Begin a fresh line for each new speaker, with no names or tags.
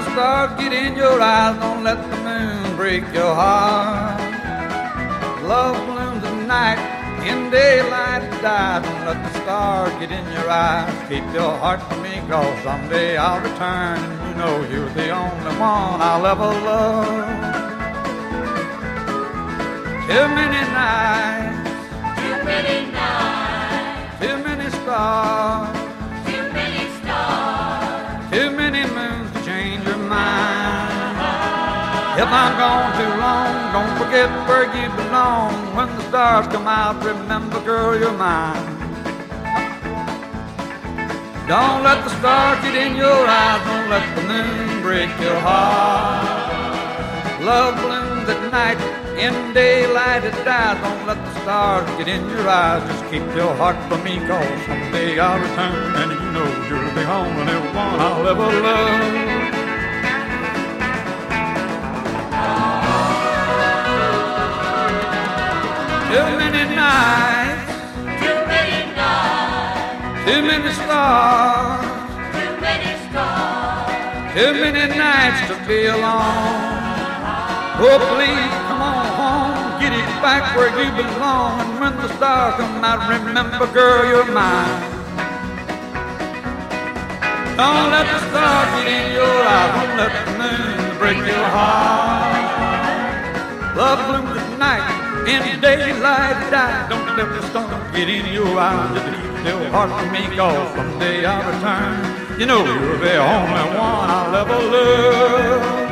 stars get in your eyes, don't let the moon break your heart. Love blooms at night, in daylight it dies. Don't let the stars get in your eyes. Keep your heart for me, 'cause someday I'll return, and you know you're the only one I'll ever love. Too many nights,
Too many nights,
too many stars,
too many stars.
too many moons to change your mind. If I'm gone too long, don't forget where you belong. When the stars come out, remember, girl, you're mine. Don't let the stars get in your eyes, don't let the moon break your heart. Love blooms at night, in daylight it dies. Don't let the stars get in your eyes, just keep your heart for me, 'cause someday I'll return, and you know you're the only one I'll ever love. Too many nights,
Too many nights,
too many stars,
too many stars.
too many nights to be alone. Oh, please come on home, get it back where you belong. And when the stars come out, remember, girl, you're mine. Don't let the stars get in your eyes, don't let the moon break your heart. Love blooms at night, in daylight it dies. Don't let the stars get in your eyes, just keep your heart for me, 'cause someday I'll return. You know you're the only one I'll ever love.